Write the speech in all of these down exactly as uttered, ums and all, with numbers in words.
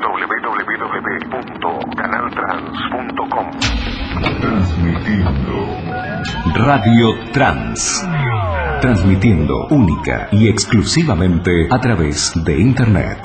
w w w punto canal trans punto com. Transmitiendo Radio Trans. Transmitiendo única y exclusivamente a través de Internet.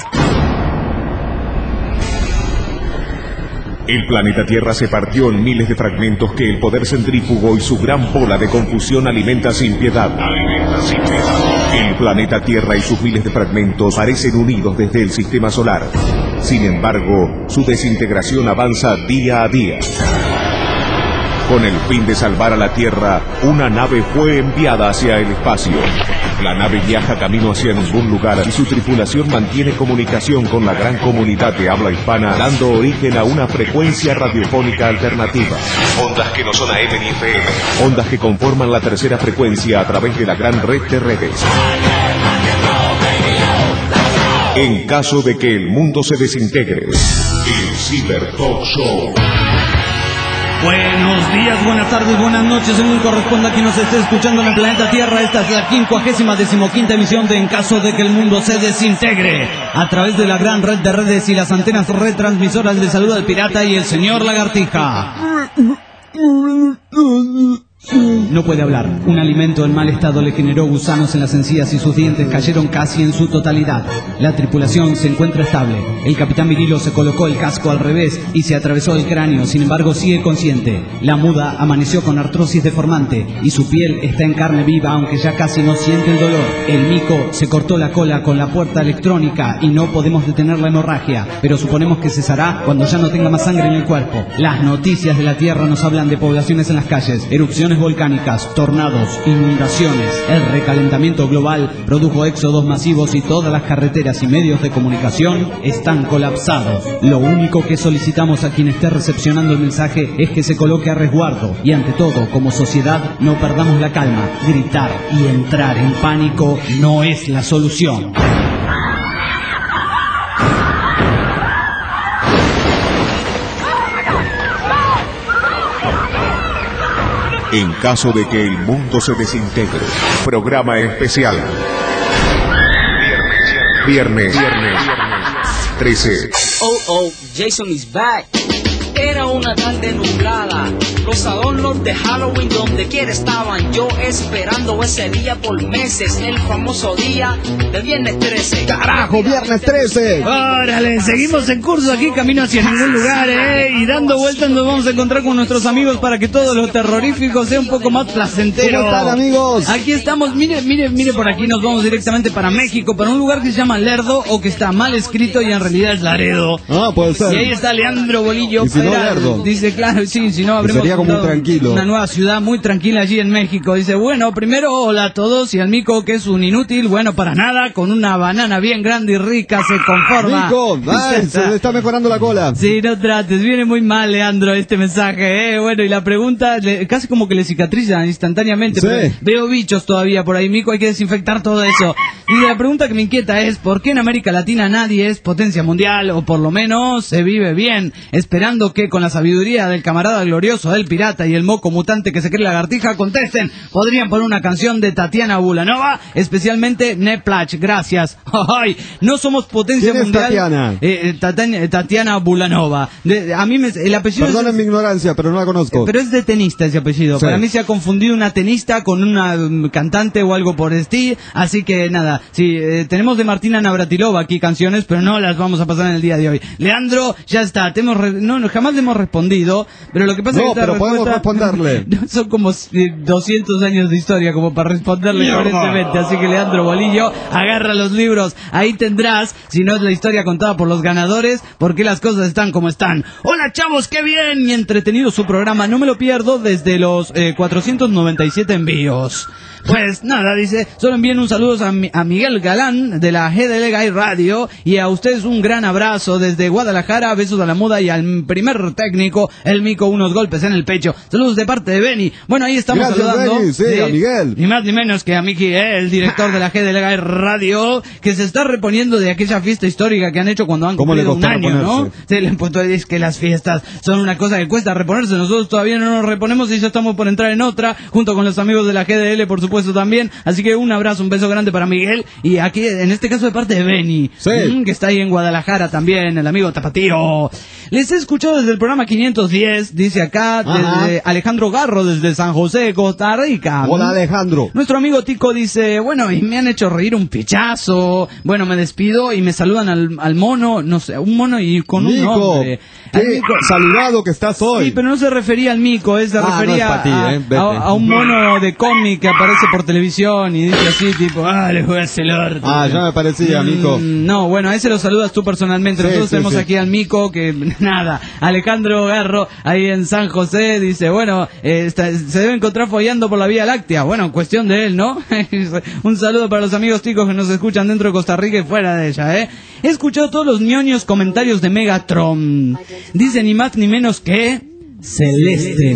El planeta Tierra se partió en miles de fragmentos que el poder centrífugo y su gran bola de confusión alimenta sin piedad. Alimenta sin piedad. El planeta Tierra y sus miles de fragmentos parecen unidos desde el sistema solar. Sin embargo, su desintegración avanza día a día. Con el fin de salvar a la Tierra, una nave fue enviada hacia el espacio. La nave viaja camino hacia ningún lugar y su tripulación mantiene comunicación con la gran comunidad de habla hispana, dando origen a una frecuencia radiofónica alternativa. Ondas que no son A M ni F M. Ondas que conforman la tercera frecuencia a través de la gran red de redes. En caso de que el mundo se desintegre, el Cyber Talk Show. Buenos días, buenas tardes, buenas noches, según corresponda a quien nos esté escuchando en el planeta Tierra. Esta es la quincuagésima decimoquinta emisión de En caso de que el mundo se desintegre. A través de la gran red de redes y las antenas retransmisoras le saluda el pirata y el señor Lagartija. No puede hablar. Un alimento en mal estado le generó gusanos en las encías y sus dientes cayeron casi en su totalidad. La tripulación se encuentra estable. El capitán Virilo se colocó el casco al revés y se atravesó el cráneo, sin embargo sigue consciente. La muda amaneció con artrosis deformante y su piel está en carne viva, aunque ya casi no siente el dolor. El mico se cortó la cola con la puerta electrónica y no podemos detener la hemorragia, pero suponemos que cesará cuando ya no tenga más sangre en el cuerpo. Las noticias de la Tierra nos hablan de poblaciones en las calles, erupciones volcánicas, tornados, inundaciones. El recalentamiento global produjo éxodos masivos y todas las carreteras y medios de comunicación están colapsados. Lo único que solicitamos a quien esté recepcionando el mensaje es que se coloque a resguardo y, ante todo, como sociedad, no perdamos la calma. Gritar y entrar en pánico no es la solución. En caso de que el mundo se desintegre, programa especial. Viernes, viernes, viernes, trece. Oh, oh, Jason is back. Era una tarde nublada, los adornos de Halloween donde quiera estaban. Yo esperando ese día por meses, el famoso día de viernes trece. ¡Carajo, viernes trece! Órale, seguimos en curso aquí, camino hacia ningún lugar, ¿eh? Y dando vueltas nos vamos a encontrar con nuestros amigos para que todo lo terrorífico sea un poco más placentero. ¿Cómo están, amigos? Aquí estamos, mire, mire, mire por aquí, nos vamos directamente para México, para un lugar que se llama Lerdo, o que está mal escrito y en realidad es Laredo. Ah, puede ser. Y ahí está Leandro Bolillo. ¿Y si no, Lerdo? Dice, claro, sí, si no habremos sería como tranquilo. Una nueva ciudad muy tranquila allí en México. Dice, bueno, primero, hola a todos, y al mico, que es un inútil, bueno, para nada, con una banana bien grande y rica se conforma. Mico, ay, se le está mejorando la cola. Sí, no trates, viene muy mal, Leandro, este mensaje, eh. Bueno, y la pregunta, le, casi como que le cicatriza instantáneamente. Sí. Pero veo bichos todavía por ahí, mico, hay que desinfectar todo eso. Y la pregunta que me inquieta es, ¿por qué en América Latina nadie es potencia mundial, o por lo menos se vive bien? Esperando que con la sabiduría del camarada glorioso del pirata y el moco mutante que se cree Lagartija contesten, podrían poner una canción de Tatiana Bulanova, especialmente Neplach, gracias. Ay, no somos potencia ¿Quién es mundial. Tatiana? Eh, Tatiana, Tatiana Bulanova. De, a mí me, el apellido. Perdonen es, mi ignorancia, pero no la conozco. Pero es de tenista ese apellido. Sí. Para mí se ha confundido una tenista con una um, cantante o algo por el estilo. Así que nada, sí, eh, tenemos de Martina Navratilova aquí canciones, pero no las vamos a pasar en el día de hoy. Leandro, ya está, te hemos re, no, no, jamás le hemos respondido, pero lo que pasa No, es que pero podemos responderle. son como doscientos años de historia como para responderle aparentemente. Así que Leandro Bolillo, agarra los libros, ahí tendrás, si no es la historia contada por los ganadores, por qué las cosas están como están. Hola chavos, qué bien y entretenido su programa, no me lo pierdo desde los eh, cuatrocientos noventa y siete envíos. Pues nada, dice, solo envíen un saludo a, a Miguel Galán de la G D L Gay Radio, y a ustedes un gran abrazo desde Guadalajara, besos a la muda y al primer super técnico, el Mico, unos golpes en el pecho. Saludos de parte de Benny. Bueno, ahí estamos Gracias, saludando. Benny, sí, ¿sí? a Miguel. Ni más ni menos que a Miki, eh, el director de la G D L G Radio, que se está reponiendo de aquella fiesta histórica que han hecho cuando han ¿Cómo le cumplido un costó año, ¿no? reponerse? Sí, le puesto es que las fiestas son una cosa que cuesta reponerse. Nosotros todavía no nos reponemos y ya estamos por entrar en otra, junto con los amigos de la G D L, por supuesto, también. Así que un abrazo, un beso grande para Miguel. Y aquí, en este caso, de parte de Benny, sí. mm, que está ahí en Guadalajara también, el amigo Tapatío. Les he escuchado desde el programa quinientos diez, dice acá, Ajá. desde Alejandro Garro, desde San José, Costa Rica. Hola, Alejandro. Nuestro amigo Tico dice, bueno, y me han hecho reír un pichazo. Bueno, me despido y me saludan al, al mono, no sé, un mono y con un Nico, nombre. Al qué Mico- saludado que estás hoy. Sí, pero no se refería al Mico, eh, se Ah, no refería es pa' ti, a, eh, vete. a- a un mono de cómic que aparece por televisión y dice así, tipo, ah, le voy a hacer el orto. Ah, ya me parecía, Mico. Mm, no, bueno, a ese lo saludas tú personalmente. Sí, Nosotros sí, tenemos sí. aquí al Mico, que nada, Alejandro Garro, ahí en San José, dice, bueno, eh, está- se debe encontrar follando por la Vía Láctea. Bueno, cuestión de él, ¿no? Un saludo para los amigos ticos que nos escuchan dentro de Costa Rica y fuera de ella, ¿eh? He escuchado todos los ñoños comentarios de Megatron. Dice ni más ni menos que... Celeste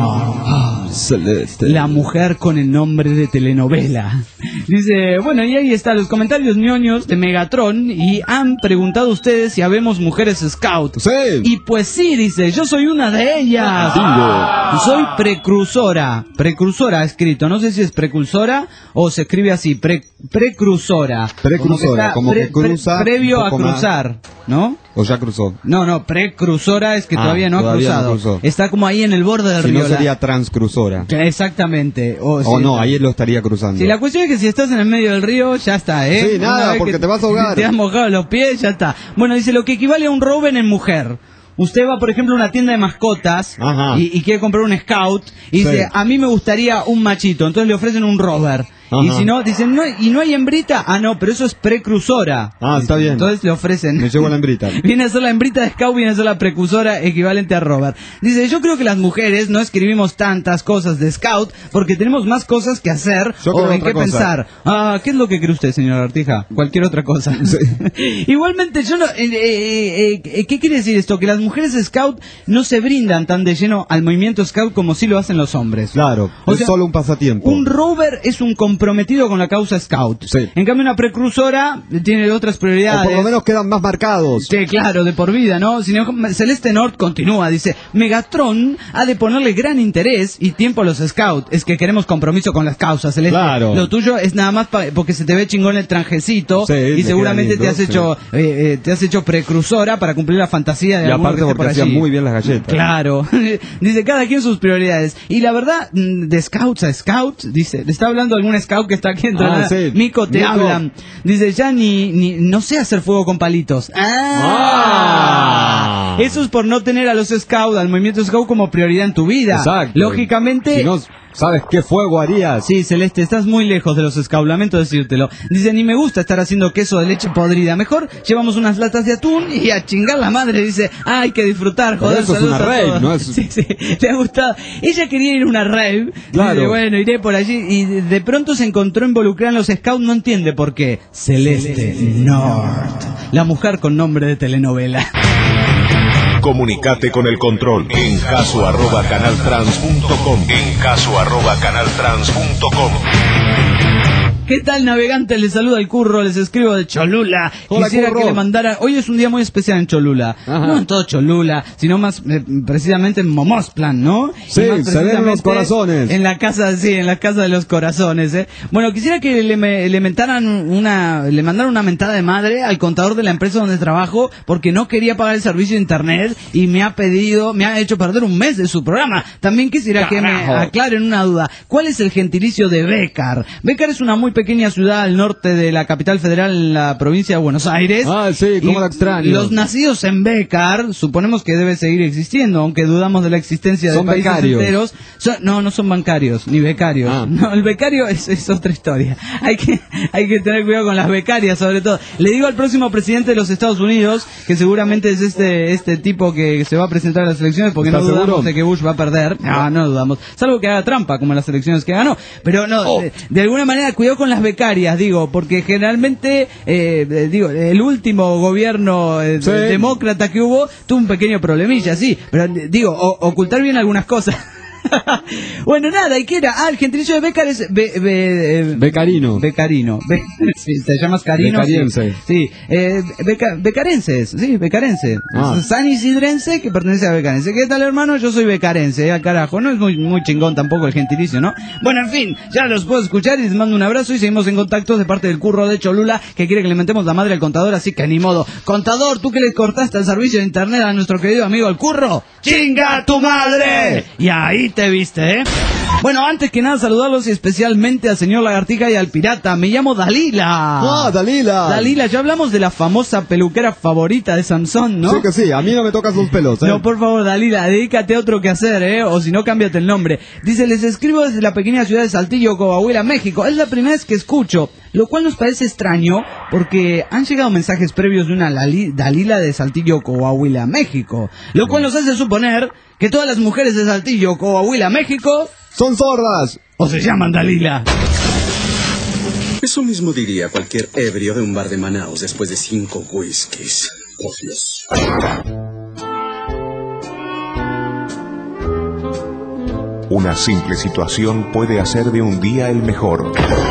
no. Celeste. La mujer con el nombre de telenovela. Dice, bueno, y ahí están los comentarios ñoños de Megatron. Y han preguntado ustedes si habemos mujeres scout. Sí. Y pues sí, dice, yo soy una de ellas. Bingo. Soy precursora. Precursora escrito. No sé si es precursora o se escribe así. Pre, precursora. Precursora, como que cruza previo un a poco más. cruzar, ¿no? O ya cruzó. No, no, precursora es que Ah, todavía no ha todavía no cruzado. cruzó. Está como ahí en el borde del Si río. no la- sería transcruzora. Exactamente. O, O si- no, ahí lo estaría cruzando. Si la cuestión es que si estás en el medio del río, ya está, ¿eh? Sí, nada, Una vez porque que te vas a ahogar. Te has mojado los pies, ya está. Bueno, dice lo que equivale a un rover en mujer. Usted va, por ejemplo, a una tienda de mascotas Ajá. y, y quiere comprar un scout y Sí. dice, a mí me gustaría un machito, entonces le ofrecen un rover. Y Ajá. si no, dicen, no, ¿y no hay hembrita? Ah, no, pero eso es precursora. Ah, está bien. Entonces le ofrecen. Me llevo la hembrita. Viene a ser la hembrita de scout, viene a ser la precursora equivalente a rover. Dice, yo creo que las mujeres no escribimos tantas cosas de scout porque tenemos más cosas que hacer Yo o creo en otra qué cosa. pensar. Ah, ¿qué es lo que cree usted, señor Artija? Cualquier otra cosa. Igualmente, yo no... eh, eh, eh, ¿qué quiere decir esto? Que las mujeres scout no se brindan tan de lleno al movimiento scout como sí lo hacen los hombres. Claro, O es sea, solo un pasatiempo. Un rover es un comprometido con la causa scout. Sí. En cambio, una precursora tiene otras O prioridades. por lo menos quedan más marcados. Sí, claro, de por vida, ¿no? Sin embargo, Celeste Nord continúa, dice, Megatron ha de ponerle gran interés y tiempo a los scouts. Es que queremos compromiso con las causas, Celeste. Claro. Lo tuyo es nada más pa- porque se te ve chingón el trajecito Sí, y te seguramente queda te lindo, has hecho eh, eh, te has hecho precursora para cumplir la fantasía de Y alguno aparte que esté porque por hacía allí. muy bien las galletas. Claro. Dice, cada quien sus prioridades. Y la verdad, mm, de scouts a scouts, dice, le está hablando algún scout que está aquí en Ah, Tronada. sí. Mico, te Mico. hablan. Dice, ya ni, ni, no sé hacer fuego con palitos. Ah. Ah. Eso es por no tener a los scouts, al movimiento scout como prioridad en tu vida. Exacto. Lógicamente... Si no sabes qué fuego harías. Sí, Celeste, estás muy lejos de los scouts, lamento decírtelo. Dice, ni me gusta estar haciendo queso de leche podrida. Mejor llevamos unas latas de atún y a chingar la madre. Dice, ah, hay que disfrutar, Pero joder, eso es saludos una a rave, todos. ¿no? Es- Sí, sí, le ha gustado. Ella quería ir a una rave. Claro. Dice, bueno, iré por allí. Y de de pronto se encontró involucrada en los scouts, no entiende por qué. Celeste Nord, la mujer con nombre de telenovela. Comunicate con el control en caso arroba canaltrans punto com. En caso arroba canaltrans punto com. ¿Qué tal, navegantes? Les saluda el Curro, les escribo de Cholula. Hola, Quisiera Curro. que le mandara... Hoy es un día muy especial en Cholula. Ajá. No en todo Cholula, sino más eh, precisamente en Momosplan, ¿no? Sí, Y más se ven los precisamente corazones. En la casa, sí, en la casa de los corazones, ¿eh? Bueno, quisiera que le, me- le mentaran una... Le mandaran una mentada de madre al contador de la empresa donde trabajo porque no quería pagar el servicio de internet y me ha pedido, me ha hecho perder un mes de su programa. También quisiera que me Carajo. aclaren una duda. ¿Cuál es el gentilicio de Bécar? Bécar es una muy pequeña ciudad al norte de la capital federal en la provincia de Buenos Aires. Ah, sí, cómo Y la extraño. Los nacidos en Bécar, suponemos que debe seguir existiendo, aunque dudamos de la existencia de Son países becarios. enteros. Son- no, no son bancarios, ni becarios. Ah. No, el becario es, es otra historia. Hay que, hay que tener cuidado con las becarias, sobre todo. Le digo al próximo presidente de los Estados Unidos, que seguramente es este, este tipo que se va a presentar a las elecciones, porque no ¿Estás dudamos seguro? de que Bush va a perder. No, no dudamos. Salvo que haga trampa, como en las elecciones que ganó. Pero no, Oh. de, de alguna manera, cuidado con con las becarias, digo, porque generalmente, eh, digo, el último gobierno eh, Sí. demócrata que hubo tuvo un pequeño problemilla, sí, pero digo, o, ocultar bien algunas cosas. Bueno, nada, ¿y qué era? Ah, el gentilicio de Bécar es... Be, be, eh, Becarino. Becarino. Be, sí, te llamas Carino. Becariense. Sí, sí. Eh, beca, becarenses, sí, becarense. Ah. San Isidrense que pertenece a becarense. ¿Qué tal, hermano? Yo soy becarense, al carajo. No es muy, muy chingón tampoco el gentilicio, ¿no? Bueno, en fin, ya los puedo escuchar y les mando un abrazo y seguimos en contacto de parte del curro de Cholula que quiere que le mentemos la madre al contador, así que ni modo. Contador, tú que le cortaste el servicio de internet a nuestro querido amigo el curro, ¡chinga tu madre! Y ahí te viste, ¿eh? Bueno, antes que nada saludarlos y especialmente al señor Lagartija y al pirata. Me llamo Dalila. Ah, Dalila. Dalila, ya hablamos de la famosa peluquera favorita de Sansón, ¿no? Sí que sí, a mí no me tocas los pelos, ¿eh? No, por favor, Dalila, dedícate a otro que hacer, ¿eh? O si no, cámbiate el nombre. Dice, les escribo desde la pequeña ciudad de Saltillo, Coahuila, México. Es la primera vez que escucho, lo cual nos parece extraño porque han llegado mensajes previos de una Lali- Dalila de Saltillo, Coahuila, México. Lo cual nos hace suponer que todas las mujeres de Saltillo, Coahuila, México... ¡Son sordas! o se llaman Dalila. Eso mismo diría cualquier ebrio de un bar de Manaus después de cinco whiskies. Oh, Dios. Una simple situación puede hacer de un día el mejor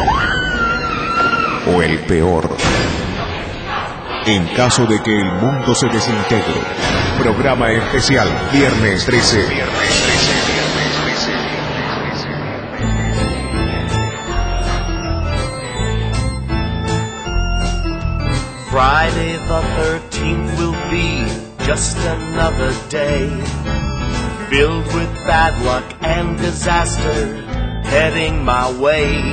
o el peor. En caso de que el mundo se desintegre, programa especial Viernes trece. Viernes trece. Viernes trece. Friday the thirteenth will be just another day, filled with bad luck and disaster, heading my way.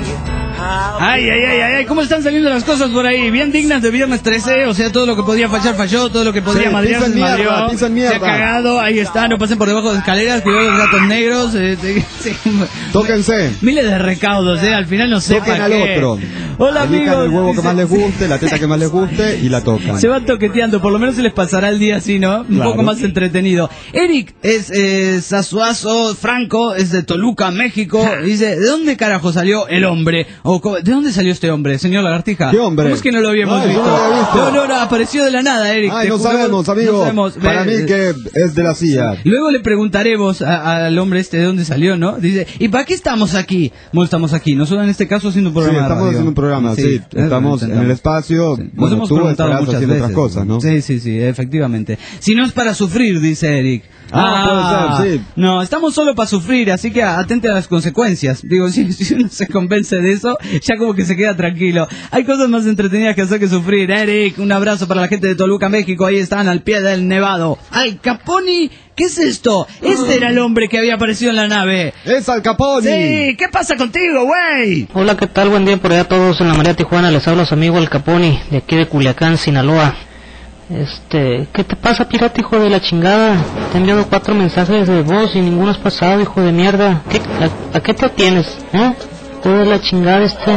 Ay, ay, ay, ay, ¿cómo están saliendo las cosas por ahí? Bien dignas de Viernes trece, o sea, todo lo que podía fallar falló, todo lo que podía Sí, madrear se piensan mierda, madrió, piensan se mierda. ha cagado, ahí está, no pasen por debajo de escaleras, cuidado los gatos negros, eh, sí, sí. Tóquense. Miles de recaudos, eh, al final no sé Toquen para al qué. otro. Hola, Elijan amigos. el huevo que Dice- más les guste, la teta que más les guste y la tocan. Se van toqueteando, por lo menos se les pasará el día así, ¿no? Un Claro. poco más entretenido. Eric es eh, Sasuazo Franco, es de Toluca, México. Dice, ¿de dónde carajo salió el hombre? O, co- ¿de dónde salió este hombre, señor Lagartija? ¿Qué hombre? ¿Cómo es que no lo habíamos Ay, visto? no lo había visto. No, no, no, apareció de la nada, Eric. Ay, te no juro, sabemos, amigo. no sabemos. Para Ve- mí que es de la C I A. Luego le preguntaremos a- al hombre este de dónde salió, ¿no? Dice, ¿y para qué estamos aquí? Bueno, estamos aquí, nosotros en este caso haciendo un Sí, programa de estamos radio. haciendo un programa, sí. eh, Estamos lo en el intentamos. espacio. Sí. Nos Bueno, hemos tú preguntado estarás muchas haciendo veces. otras cosas, ¿no? Sí, sí, sí, efectivamente. Si no es para sufrir, dice Eric. Ah, puede ser, sí. No, estamos solo para sufrir, así que atente a las consecuencias. Digo, si, si uno se convence de eso, ya como que se queda tranquilo. Hay cosas más entretenidas que hacer que sufrir. Eric, un abrazo para la gente de Toluca, México. Ahí están, al pie del nevado. Al Caponi, ¿qué es esto? Este era el hombre que había aparecido en la nave. ¡Es Al Capone! Sí, ¿qué pasa contigo, güey? Hola, ¿qué tal? Buen día por allá a todos en la María Tijuana. Les habla su amigo El Caponi, de aquí de Culiacán, Sinaloa. Este, ¿qué te pasa, pirata, hijo de la chingada? Te he enviado cuatro mensajes de voz y ninguno has pasado, hijo de mierda. ¿Qué, a, a qué te tienes, eh? Hijo de la chingada este.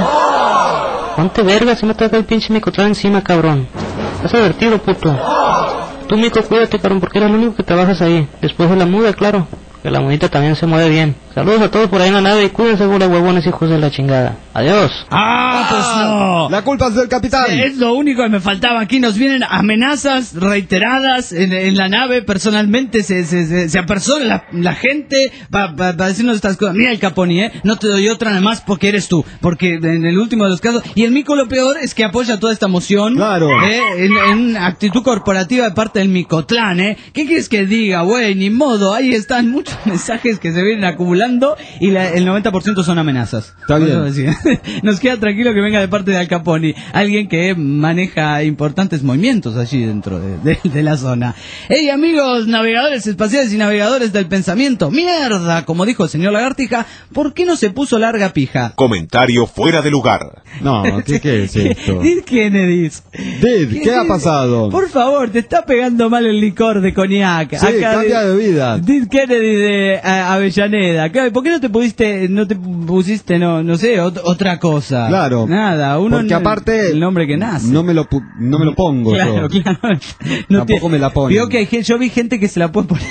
Ponte verga, si me trata el pinche micotlán encima, cabrón. Estás divertido, puto. Tú, mico, cuídate, cabrón, porque eres el único que trabajas ahí. Después de la muda, claro. Que la mudita también se mueve bien. Saludos a todos por ahí en la nave y cuídense, bola de huevones, hijos de la chingada. Adiós. Ah, pues no. La culpa es del capitán. Es lo único que me faltaba. Aquí nos vienen amenazas reiteradas en, en la nave. Personalmente se, se, se, se apersona la, la gente para pa, pa decirnos estas cosas. Mira el Caponi, ¿eh? No te doy otra nada más porque eres tú. Porque en el último de los casos. Y el mico lo peor es que apoya toda esta moción. Claro. ¿eh? En, en actitud corporativa de parte del Micotlán, ¿eh? ¿Qué quieres que diga, güey? Ni modo. Ahí están muchos mensajes que se vienen acumulando y la, el noventa por ciento son amenazas. Está bien. Eso decía. Nos queda tranquilo que venga de parte de Al Caponi, alguien que maneja importantes movimientos allí dentro de, de, de la zona. Hey, amigos navegadores espaciales y navegadores del pensamiento, mierda, como dijo el señor Lagartija, ¿por qué no se puso larga pija? Comentario fuera de lugar. No, ¿qué, qué es esto? Did Kennedy. Did, ¿qué ha pasado? Por favor, te está pegando mal el licor de coñac. Sí, cambia de bebida. Did Kennedy de eh, Avellaneda. Claro, ¿por qué no te pudiste, no te pusiste, no, no sé, ot- otra cosa? Claro. Nada, uno Porque no- aparte el nombre que nace. No me lo, pu- no me lo pongo Claro, yo. claro. Tampoco me la ponen. Vio que hay gen- yo vi gente que se la puede poner.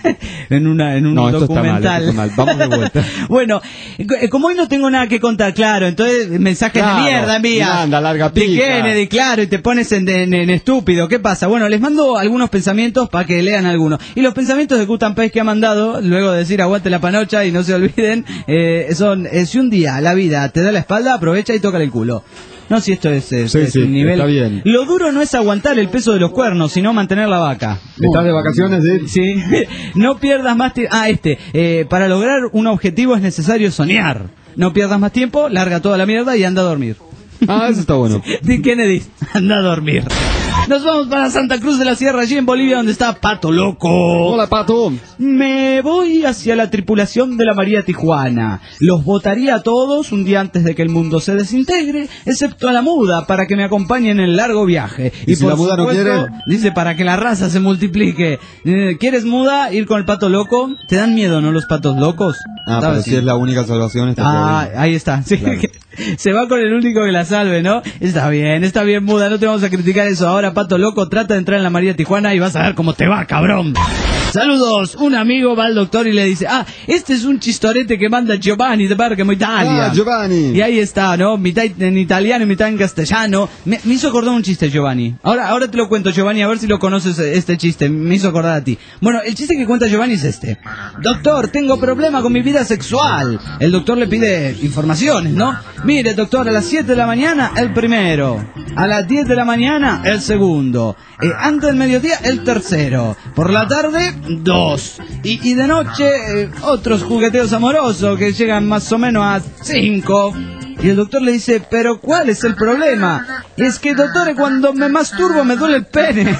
en, una, en un no, esto documental. Está mal, esto está mal. Vamos de vuelta. Bueno, como hoy no tengo nada que contar, claro, entonces mensajes Claro, de mierda envía. anda, larga de pica. Kennedy, claro, y te pones en, en, en estúpido. ¿Qué pasa? Bueno, les mando algunos pensamientos para que lean algunos. Y los pensamientos de Gutan Pez que ha mandado, luego de decir aguante la panocha y no se olviden, eh, son, eh, si un día la vida te da la espalda, aprovecha y tócale el culo. No, si esto es, es, Sí, es sí, un nivel. está bien. Lo duro no es aguantar el peso de los cuernos, sino mantener la vaca. ¿Estás de vacaciones, sí? Sí, no pierdas más tiempo. Ah, este, eh, para lograr un objetivo es necesario soñar. No pierdas más tiempo, larga toda la mierda y anda a dormir. Ah, eso está bueno. Dick Kennedy, anda a dormir. Nos vamos para Santa Cruz de la Sierra, allí en Bolivia, donde está Pato Loco. Hola, Pato. Me voy hacia la tripulación de la María Tijuana. Los votaría a todos un día antes de que el mundo se desintegre, excepto a la muda, para que me acompañen en el largo viaje. ¿Y si la muda no quiere? Dice, para que la raza se multiplique. Eh, ¿Quieres muda? Ir con el Pato Loco. ¿Te dan miedo, no, los patos locos? Ah, pero ¿Sabes? si es la única salvación, está Ah, todo bien. ahí está. Sí, Claro. se va con el único que la salve, ¿no? Está bien, está bien, muda, no te vamos a criticar eso. Ahora, Pato Loco, trata de entrar en la María Tijuana y vas a ver cómo te va, cabrón. Saludos, un amigo va al doctor y le dice, ah, este es un chistorete que manda Giovanni de Bergamo, Italia. Ah, Giovanni. Y ahí está, ¿no? Mitad en italiano y mitad en castellano. Me, me hizo acordar un chiste, Giovanni. Ahora, ahora te lo cuento, Giovanni, a ver si lo conoces, este chiste. Me hizo acordar a ti. Bueno, el chiste que cuenta Giovanni es este. Doctor, tengo problema con mi vida sexual. El doctor le pide informaciones, ¿no? Mire, doctor, a las siete de la mañana, el primero. A las diez de la mañana, el segundo. Eh, antes del mediodía, el tercero. Por la tarde, dos. Y, y de noche, eh, otros jugueteos amorosos que llegan más o menos a cinco. Y el doctor le dice, pero ¿cuál es el problema? Es que, doctor, cuando me masturbo me duele el pene.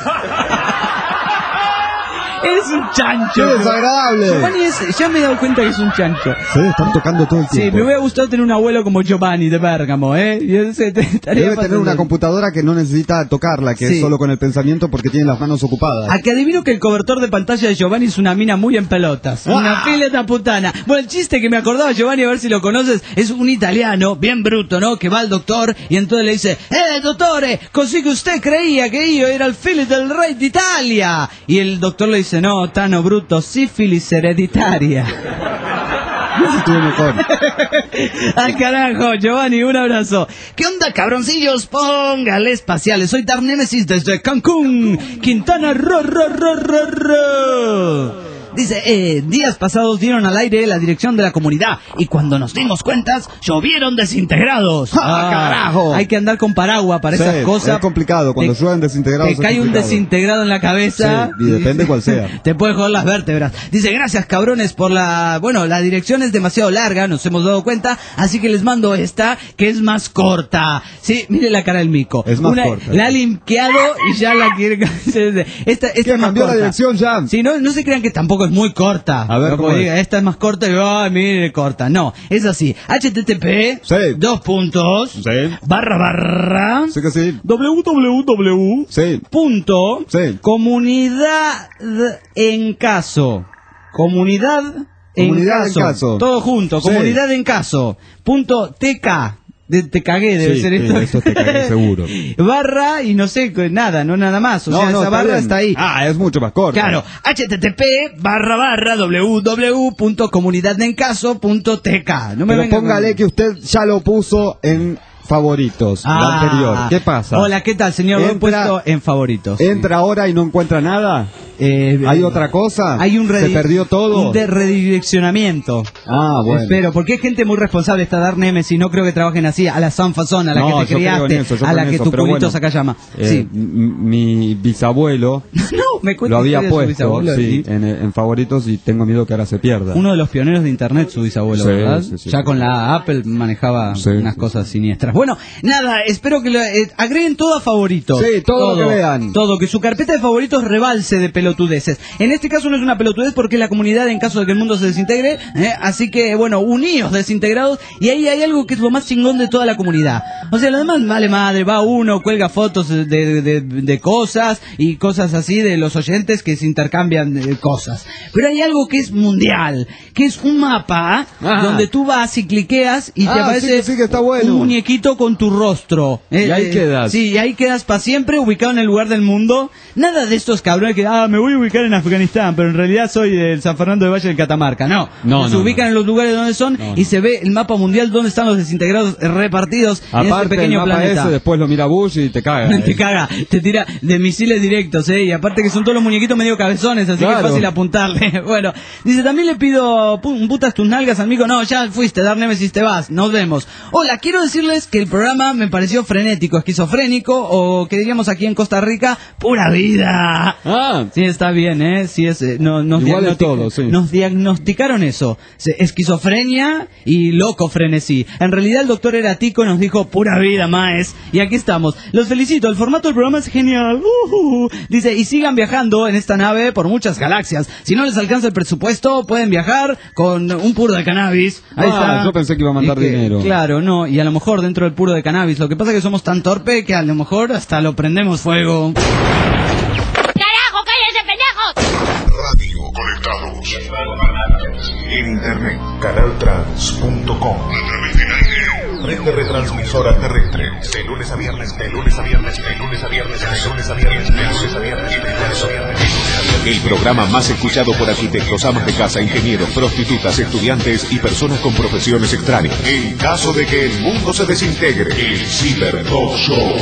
Eres un chancho. ¡Qué desagradable! Giovanni es, ya me he dado cuenta que es un chancho. Se debe estar tocando todo el Sí, tiempo. me hubiera gustado tener un abuelo como Giovanni de Bergamo, ¿eh? Y ese te- estaría Debe tener pasando. una computadora que no necesita tocarla, que Sí. es solo con el pensamiento porque tiene las manos ocupadas. A que adivino que el cobertor de pantalla de Giovanni es una mina muy en pelotas. Una fileta putana. Bueno, el chiste que me acordaba, Giovanni, a ver si lo conoces, es un italiano, bien bruto, ¿no? Que va al doctor y entonces le dice, ¡eh, dottore! Così che usted creía que yo era el figlio del rey de Italia. Y el doctor le dice, no, Tano bruto, sífilis hereditaria. Eso estuvo mejor. ¡Al carajo, Giovanni! Un abrazo. ¿Qué onda, cabroncillos? Póngale espaciales. Soy Dark Nemesis desde Cancún, Quintana Roo, ro, ro, ro, ro. Dice, eh, días pasados dieron al aire la dirección de la comunidad y cuando nos dimos cuentas, llovieron desintegrados. ¡Ah, carajo! Hay que andar con paraguas para Sí, esas cosas. es complicado, cuando Te- llueven desintegrados Te es cae un complicado. desintegrado en la cabeza. Sí, y depende cuál sea. Te puede joder las vértebras. Dice, gracias cabrones por la... Bueno, la dirección es demasiado larga, nos hemos dado cuenta, así que les mando esta, que es más corta. Sí, mire la cara del mico. Es más Una- corta. La ha limpiado y ya la quiere... Esta, esta ¿Qué, es más cambió la corta. dirección ya? Sí, no, no se crean que tampoco es muy corta. A ver, Como ¿cómo diga, es? esta es más corta y, ay, mire, corta. No, es así. H T T P, Sí. dos puntos, Sí. barra, barra, Sí que sí. www. Sí. Punto, Sí. comunidad en caso, comunidad en Comunidad en caso, caso. todo junto, Sí. comunidad en caso, punto T K. De, te cagué, debe Sí, ser sí, esto. eso te cagué seguro. Barra y no sé, nada, no nada más. O sea, esa barra bien. está ahí. Ah, es mucho más corto. Claro, http barra barra www punto comunidadencaso punto tk. No me Pero venga póngale con- que usted ya lo puso en favoritos, la Ah. anterior. ¿Qué pasa? Hola, ¿qué tal, señor? Lo he Entra- puesto en favoritos. Entra ahora y no encuentra nada. Eh, ¿Hay otra cosa? Hay un ¿Se redi- perdió todo? Un de redireccionamiento. Ah, bueno. Espero, porque hay gente muy responsable esta Dark Nemesis, no creo que trabajen así, a la San Fazón, a la No, que yo te creo criaste, en eso, yo a creo la en que eso, tu pero culito bueno, saca llama. Eh, Sí. m- Mi bisabuelo No, me cuenta lo había historia de su puesto, bisabuelo, sí, y- en, en favoritos y tengo miedo que ahora se pierda. Uno de los pioneros de internet, su bisabuelo, Sí, ¿verdad? sí, sí, ya sí. con la Apple manejaba Sí, unas sí, cosas siniestras. Bueno, nada, espero que lo, eh, agreguen todo a favoritos. Sí, todo lo que vean. Todo, que su carpeta de favoritos rebalse de pelotudeces. En este caso no es una pelotudez porque es la comunidad en caso de que el mundo se desintegre, ¿eh? Así que, bueno, uníos desintegrados y ahí hay algo que es lo más chingón de toda la comunidad. O sea, lo demás vale madre, va uno, cuelga fotos de, de, de- de cosas y cosas así de los los oyentes que se intercambian eh, cosas. Pero hay algo que es mundial, que es un mapa Ajá. donde tú vas y cliqueas y Ah, te aparece sí que sí que está bueno. un muñequito con tu rostro. Y ahí quedas. Sí, y ahí quedas para siempre ubicado en el lugar del mundo. Nada de estos cabrones que, ah, me voy a ubicar en Afganistán, pero en realidad soy del San Fernando de Valle del Catamarca. No, No, se no, ubican no. en los lugares donde son No, no. y se ve el mapa mundial donde están los desintegrados repartidos en este Aparte pequeño el mapa planeta. ese, después lo mira Bush y te caga. Te caga, te tira de misiles directos, ¿eh? Y aparte que son todos los muñequitos medio cabezones, así que Claro. es fácil apuntarle. Bueno, dice, también le pido pu- putas tus nalgas, amigo. No, ya fuiste, Dark Nemesis, te vas, nos vemos. Hola, quiero decirles que el programa me pareció frenético, esquizofrénico, o que diríamos aquí en Costa Rica, pura vida. Ah, Sí, está bien, ¿eh? Sí, es, eh, no, nos, Igual de diagnosti- todo, sí. nos diagnosticaron eso, se- esquizofrenia y loco frenesí. En realidad el doctor era tico y nos dijo, pura vida, maes. Y aquí estamos. Los felicito, el formato del programa es genial. Uh-huh. Dice, y sigan viajando en esta nave por muchas galaxias. Si no les alcanza el presupuesto, pueden viajar con un puro de cannabis. Ahí Ah, está. yo pensé que iba a mandar Y que- dinero. Claro, no, y a lo mejor dentro del puro de cannabis. Lo que pasa es que somos tan torpe que a lo mejor hasta lo prendemos fuego. ¡Carajo, cállense, pendejos! Radio conectados. En internet, canaltrans punto com. A través del aire. Red de retransmisora terrestre. De lunes a viernes, de lunes a viernes, de lunes a viernes, de lunes a viernes, de lunes a viernes, de lunes a viernes. El programa más escuchado por arquitectos, amas de casa, ingenieros, prostitutas, estudiantes y personas con profesiones extrañas. En caso de que el mundo se desintegre, el Cyber Talk Show.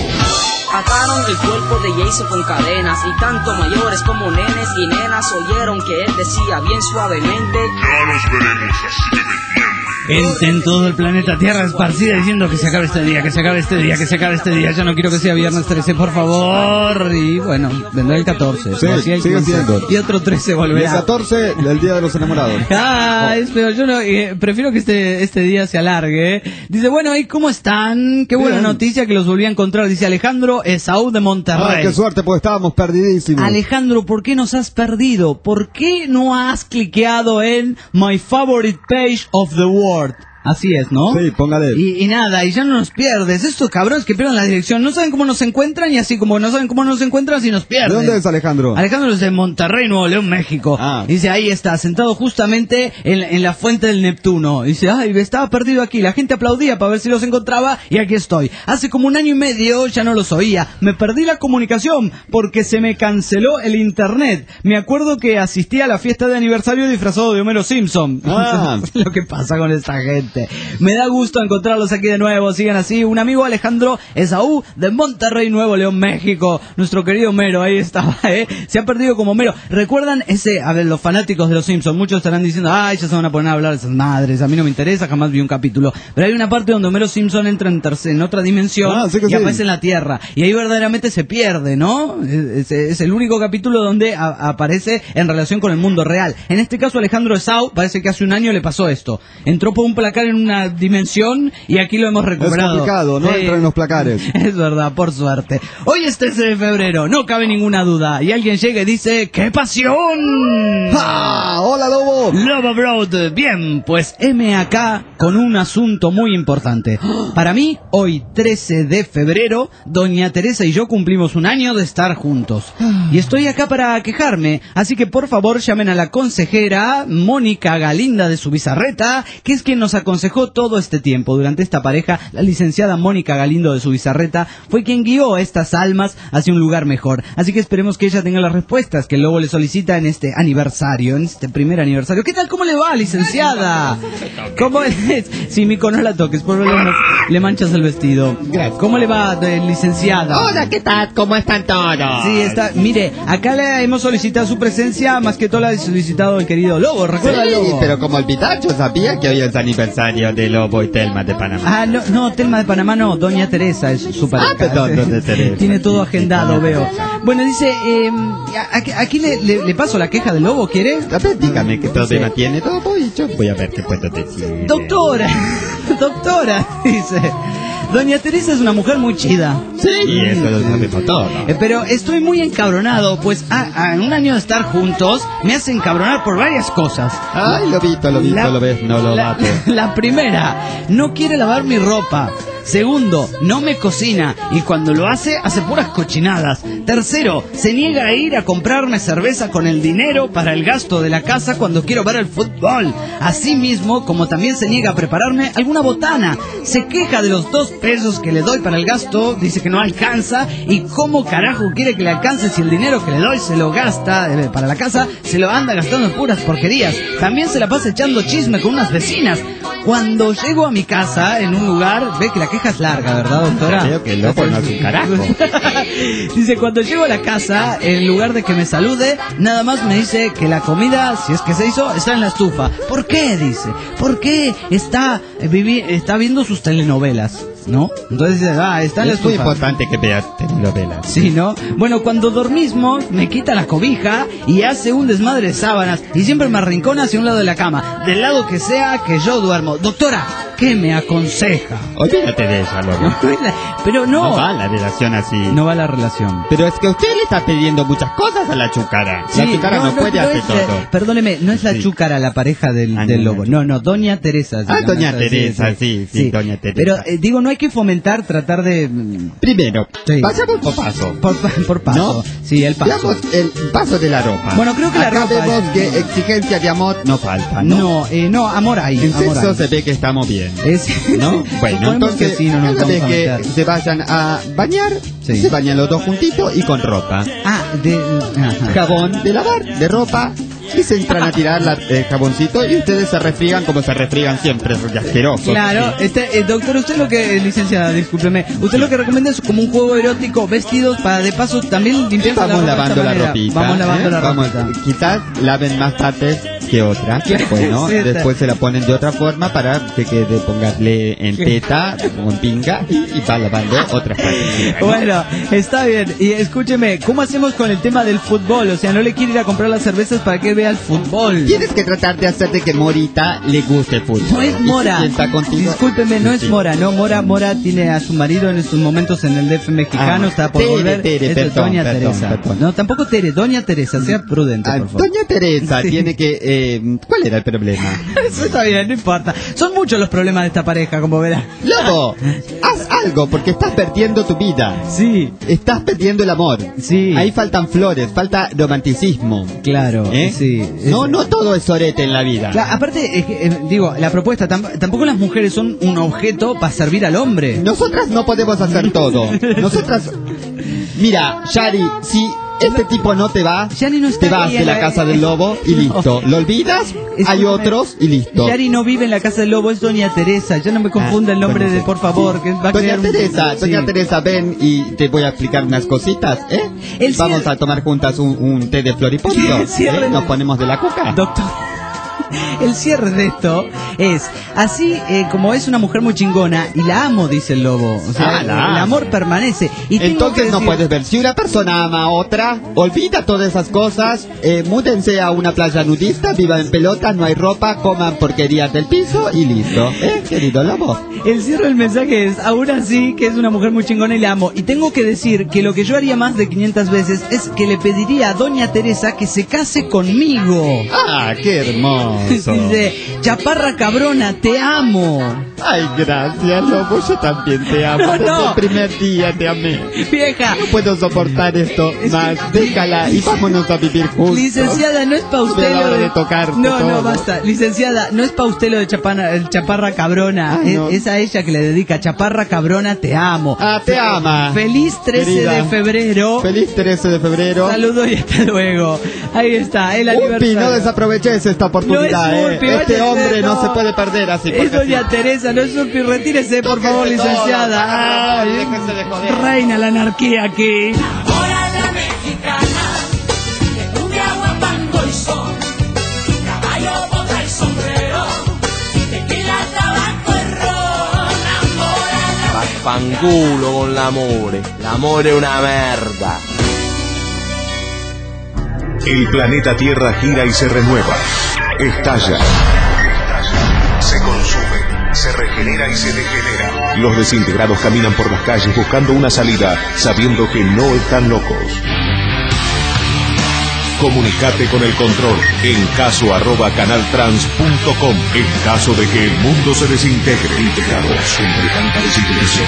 Ataron el cuerpo de Jason con cadenas y tanto mayores como nenes y nenas oyeron que él decía bien suavemente: Ya nos veremos así de bien. Gente en todo el planeta Tierra esparcida diciendo que se acabe este día, que se acabe este día, que se acabe este día. Yo no quiero que sea viernes trece, por favor. Y bueno, vendrá el catorce. Sí, o así el sigue quince, siendo. y otro trece el volverá. catorce, el día de los enamorados. Ah, es peor. Yo no, eh, prefiero que este, este día se alargue. ¿eh? Dice, bueno, ¿y cómo están? Qué buena Bien. noticia que los volví a encontrar. Dice Alejandro Esaú de Monterrey. Ah, qué suerte, porque estábamos perdidísimos. Alejandro, ¿por qué nos has perdido? ¿Por qué no has cliqueado en My Favorite Page of the World? Así es, ¿no? Sí, póngale. Y, y nada, y ya no nos pierdes. Estos cabrones que pierden la dirección no saben cómo nos encuentran y así como no saben cómo nos encuentran si nos pierden. ¿De dónde es Alejandro? Alejandro es de Monterrey, Nuevo León, México. Ah. Dice, ahí está, sentado justamente en, en la fuente del Neptuno. Dice, ay, estaba perdido aquí. La gente aplaudía para ver si los encontraba y aquí estoy. Hace como un año y medio ya no los oía. Me perdí la comunicación porque se me canceló el internet. Me acuerdo que asistí a la fiesta de aniversario disfrazado de Homero Simpson. Ah. Lo que pasa con esta gente. Me da gusto encontrarlos aquí de nuevo. Sigan así. Un amigo, Alejandro Esaú de Monterrey, Nuevo León, México. Nuestro querido Homero, ahí estaba, ¿eh? Se ha perdido como Homero. ¿Recuerdan ese? A ver, los fanáticos de los Simpsons, muchos estarán diciendo, ay, ya se van a poner a hablar de esas madres. A mí no me interesa, jamás vi un capítulo. Pero hay una parte donde Homero Simpson entra en, tercer, en otra dimensión Ah, sí que y sí. aparece en la Tierra. Y ahí verdaderamente se pierde, ¿no? Es, es- es el único capítulo donde a- aparece en relación con el mundo real. En este caso, Alejandro Esaú, parece que hace un año le pasó esto. Entró por un placar en una dimensión y aquí lo hemos recuperado. Es complicado, no Sí. entra en los placares. Es verdad, por suerte. Hoy es trece de febrero, no cabe ninguna duda. Y alguien llega y dice, ¡qué pasión! ¡Ah! ¡Hola, Lobo! Love Abroad. Bien, pues heme acá con un asunto muy importante. Para mí, hoy trece de febrero, doña Teresa y yo cumplimos un año de estar juntos. Y estoy acá para quejarme, así que por favor llamen a la consejera Mónica Galinda de Subizarreta, que es quien nos aconsejó todo este tiempo. Durante esta pareja, la licenciada Mónica Galindo de Subizarreta fue quien guió a estas almas hacia un lugar mejor. Así que esperemos que ella tenga las respuestas que el Lobo le solicita en este aniversario, en este primer aniversario. ¿Qué tal? ¿Cómo le va, licenciada? ¿Cómo es? Sí, Mico, no la toques, por favor, le, le manchas el vestido. ¿Cómo le va, eh, licenciada? Hola, ¿qué tal? ¿Cómo están todos? Sí, está. Mire, acá le hemos solicitado su presencia, más que todo la ha solicitado el querido Lobo, ¿recuerda el Sí, Lobo? pero como olvidar, yo sabía que hoy es aniversario de Lobo y Telma de Panamá. Ah, no, no, Telma de Panamá no, Doña Teresa es su pareja. Ah, perdón, Doña Teresa. Tiene todo agendado, veo. Bueno, dice, eh, aquí, aquí le, le- le paso la queja del Lobo, ¿quiere? A ver, dígame qué problema Sí. tiene todo. Voy, yo voy a ver qué puedo decir. Doctora, doctora, dice. Doña Teresa es una mujer muy chida. Sí, y eso lo sabemos todos. Eh, pero estoy muy encabronado, pues a, a un año de estar juntos me hace encabronar por varias cosas. Ay, lo visto, lo visto, La- lo ves, no lo la, mato. la primera, no quiere lavar mi ropa. Segundo, no me cocina y cuando lo hace, hace puras cochinadas. Tercero, se niega a ir a comprarme cerveza con el dinero para el gasto de la casa cuando quiero ver el fútbol. Asimismo, como también se niega a prepararme alguna botana. Se queja de los dos pesos que le doy para el gasto, dice que no alcanza. ¿Y cómo carajo quiere que le alcance si el dinero que le doy se lo gasta eh, para la casa, se lo anda gastando en puras porquerías? También se la pasa echando chisme con unas vecinas. Cuando llego a mi casa, en un lugar, ve que la queja es larga, ¿verdad, doctora? Creo que el loco no es un carajo. Dice, cuando llego a la casa, en lugar de que me salude, nada más me dice que la comida, si es que se hizo, está en la estufa. ¿Por qué? Dice. ¿Por qué está, eh, vivi- está viendo sus telenovelas? ¿No? Entonces dice, ah, está en la Es muy estufa. importante que veas telenovelas. Sí, ¿no? Bueno, cuando dormismo, me quita la cobija y hace un desmadre de sábanas y siempre me arrincona hacia un lado de la cama, del lado que sea que yo duermo. Doctora, ¿qué me aconseja? Olvídate de ella, loco. Pero no. No va la relación así. No va la relación. Pero es que usted le está pidiendo muchas cosas a la chúcara. Sí, la chúcara no, puede pero hacer es, todo. eh, Perdóneme, no es la Sí. chúcara la pareja del, Ah, del no, lobo. no. No, no, doña Teresa. se Ah, llama. doña Sí, Teresa, sí, sí, doña Teresa. Pero eh, digo, no hay que fomentar, tratar de... mm, Primero, Sí. vayamos por paso. Por, por paso. ¿No? Sí, el paso. Veamos el paso de la ropa. Bueno, creo que la Acá ropa vemos es- que exigencia de amor no falta, ¿no? No, eh, no, amor hay. En amor sexo hay. se ve que estamos bien. Es- ¿No? Bueno, Suponemos entonces, que sí, no nos cada vez vamos a que meter. se vayan a bañar, Sí. se bañan los dos juntitos y con ropa. Ah, de... ajá. Jabón de lavar, de ropa, y se entran a tirar la- el jaboncito y ustedes se refriegan como se refriegan siempre, asquerosos. Claro, Sí. este, eh, doctor, usted lo que, eh, licenciada, discúlpeme, usted lo que recomienda es como un juego erótico, vestidos para de paso también limpiarse Vamos la ropa de lavando esta la manera. ropita. Vamos lavando ¿eh? la Vamos, ropita. quizás laven más partes que otras. Bueno, Sí, está. después se la ponen de otra forma para que quede, pongarle en teta, con pinga, y, y va lavando otras partes. ¿no? Bueno, está bien. Y escúcheme, ¿cómo hacemos con el tema del fútbol? O sea, no le quiere ir a comprar las cervezas para que vea el fútbol. Tienes que tratar de hacer de que Morita le guste el fútbol. No es Y si Mora. sienta contigo- Discúlpeme, no es Sí. Mora, no, Mora, Mora tiene a su marido en estos momentos en el D F mexicano, Ah, está por Tere, volver. Tere, Es perdón, Doña perdón, Teresa. perdón. No, tampoco Tere, Doña Teresa, sea prudente, Ah, por favor. Doña Teresa Sí. tiene que... Eh, ¿Cuál era el problema? Eso está bien, no importa. Son muchos los problemas de esta pareja, como verá. Lobo, haz algo porque estás perdiendo tu vida. Sí, Estás perdiendo el amor. sí. Ahí faltan flores, falta romanticismo. Claro, ¿Eh? sí. No, Es- no todo es sorete en la vida. Cla- aparte, es que, eh, digo, la propuesta, tam- tampoco las mujeres son un objeto para servir al hombre. Nosotras no podemos hacer todo. Nosotras... Mira, Shari, si este tipo no te va, Shari no está te vas ahí de en la la- casa del lobo y listo. Lo olvidas, hay Escúchame, otros y listo. Yari no vive en la casa del lobo, es Doña Teresa. Ya no me confunda Ah, el nombre bueno, de, sí. por favor, que va a Doña crear un- Teresa, Sí. Doña Teresa, ven y te voy a explicar unas cositas, ¿eh? El Vamos cier- a tomar juntas un, un té de floripondio, El cierre- ¿eh? Nos ponemos de la coca. Doctor, el cierre de esto es así eh, como es una mujer muy chingona y la amo, dice el lobo. O sea, Ah, el, la el amo. amor permanece. Y tengo Entonces que no decir- puedes ver. Si una persona ama a otra, olvida todas esas cosas, eh, múdense a una playa nudista, vivan en pelota, no hay ropa, coman porquerías del piso y listo. ¿Eh, querido lobo? El cierre del mensaje es, aún así, que es una mujer muy chingona y la amo. Y tengo que decir que lo que yo haría más de quinientas veces es que le pediría a Doña Teresa que se case conmigo. Ah, qué hermoso. Dice, chaparra cabrona, te amo. Ay, gracias, lobo, yo también te amo. No, Desde no. el primer día te amé. Vieja, No puedo soportar esto Es que- más. Déjala y vámonos a vivir juntos. licenciada, no es pa' usted Ve la lo hora de... de tocarte No, no, todo. basta. Licenciada, no es pa' usted lo de chapana, el chaparra cabrona. Ah, es, no. es a ella que le dedica, chaparra cabrona, te amo. Ah, te ama. Feliz trece Querida. de febrero. Feliz trece de febrero. Saludos y hasta luego. Ahí está, el Upi, aniversario. no desaproveches esta oportunidad, No es eh. Upi, Este váyase, hombre no. no. se puede perder así. Es porque Doña sí. Teresa, no es Upi, retírese por Tóquese favor, todo, licenciada. cabrón, Ay, déjese de joder. reina la anarquía aquí. Ahora la mexicana, de cumbia, guapango y son, caballo, bota y sombrero, tequila, tabaco y ron, amor a la Vaffanculo con l'amore. L'amore è una merda. El planeta Tierra gira y se renueva. Estalla. Se consume, se regenera y se degenera. Los desintegrados caminan por las calles buscando una salida, sabiendo que no están locos. Comunicate con el control en caso arroba canaltrans punto com. En caso de que el mundo se desintegre, integrados entre tanta desintegración.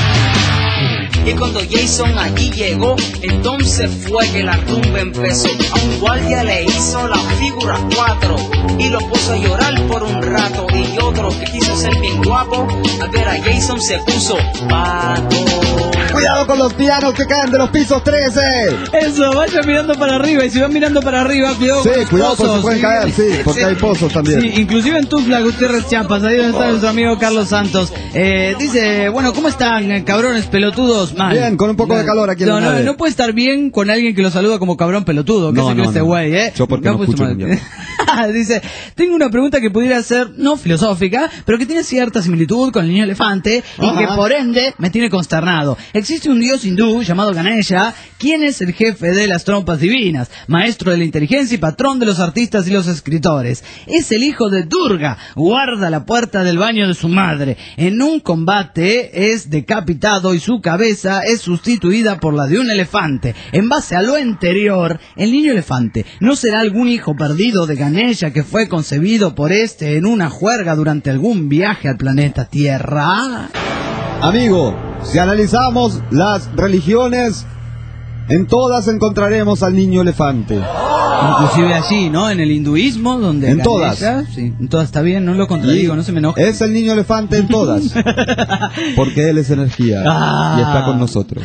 Y cuando Jason allí llegó, entonces fue que la rumba empezó. A un guardia le hizo la figura cuatro y lo puso a llorar por un rato. Y otro que quiso ser bien guapo, a ver a Jason se puso pato. Cuidado con los pianos que caen de los pisos trece. Eso, vaya mirando para arriba. Y si van mirando para arriba, cuidado sí, con los cuidado pozos. porque se pueden ¿sí? caer, sí, porque sí. hay pozos también. Sí, inclusive en Tuzla, Gutiérrez, Chiapas, ahí donde está Oh. nuestro amigo Carlos Santos. Eh, dice, bueno, ¿cómo están, eh, cabrones pelotudos? Mal. Bien, con un poco de calor aquí en no, la no, nave. no puede estar bien con alguien que lo saluda como cabrón pelotudo. ¿Qué No, se cree no, este no. güey, eh? Yo porque no pues, escucho mal. cumbia. Dice, tengo una pregunta que pudiera ser no filosófica, pero que tiene cierta similitud con el niño elefante y Ajá. que por ende me tiene consternado. Existe un dios hindú llamado Ganesha, quien es el jefe de las trompas divinas, maestro de la inteligencia y patrón de los artistas y los escritores. Es el hijo de Durga, guarda la puerta del baño de su madre. En un combate es decapitado y su cabeza es sustituida por la de un elefante. En base a lo anterior, el niño elefante no será algún hijo perdido de Ganesha que fue concebido por este en una juerga durante algún viaje al planeta Tierra. Amigo, si analizamos las religiones, en todas encontraremos al niño elefante. Inclusive allí, ¿no? En el hinduismo, donde En Ganesha, todas. sí, en todas está bien, no lo contradigo, Y no se me enoje. Es el niño elefante en todas. Porque él es energía Ah. y está con nosotros.